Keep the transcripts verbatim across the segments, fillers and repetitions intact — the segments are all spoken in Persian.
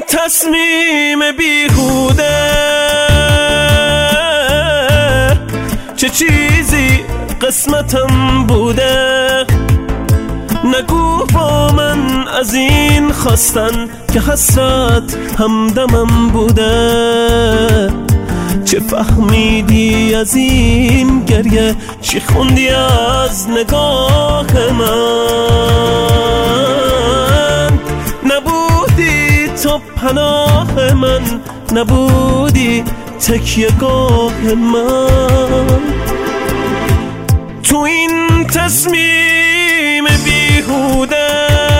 تصمیم بیهوده چه چیزی قسمتم بوده. نگو با من از این خواستن که حسرت همدمم بوده. چه فهمیدی از این گریه، چی خوندی از نگاه من؟ نبودی تو پناه من، نبودی تکیه گاه من. تو این تصمیم بیهوده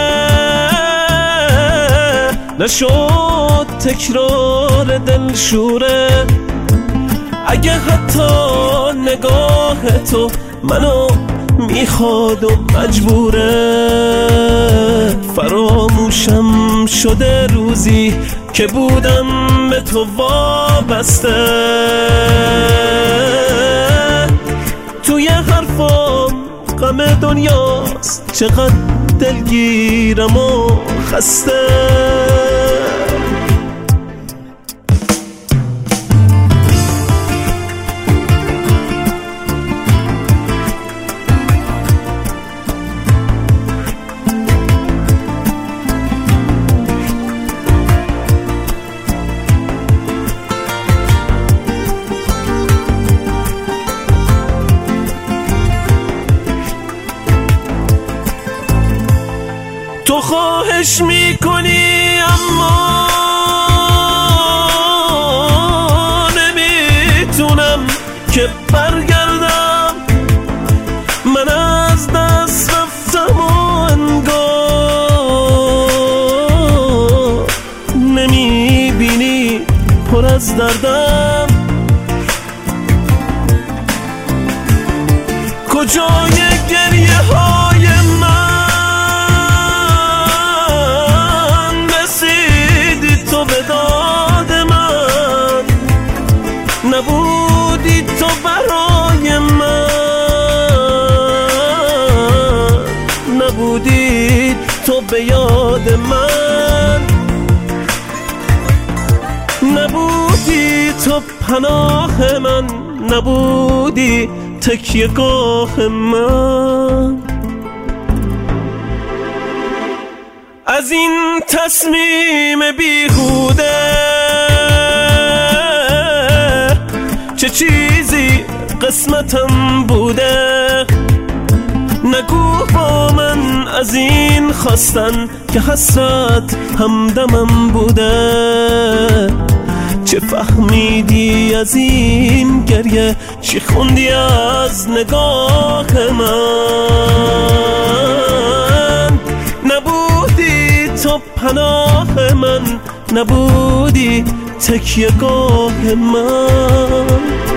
نشد تکرار دلشوره. اگه حتی نگاه تو منو میخواد و مجبوره. فراموشم شده روزی که بودم به تو وابسته. توی حرفام غم دنیاست، چقدر دلگیرم و خسته. تو خواهش میکنی اما نمیتونم که برگردم. من از دست رفتم و انگار نمیبینی پر از دردم. کجای گریه های من؟ نبودی تو برای من، نبودی تو به یاد من. نبودی تو پناه من، نبودی تکیه گاه من. از این تصمیم بیهوده چه چیزی قسمتم بوده. نگو با من از این خواستن که حسرت همدمم بوده. چه فهمیدی از این گریه، چی خوندی از نگاه من؟ نبودی تو پناه من، نبودی تکیه گاه من.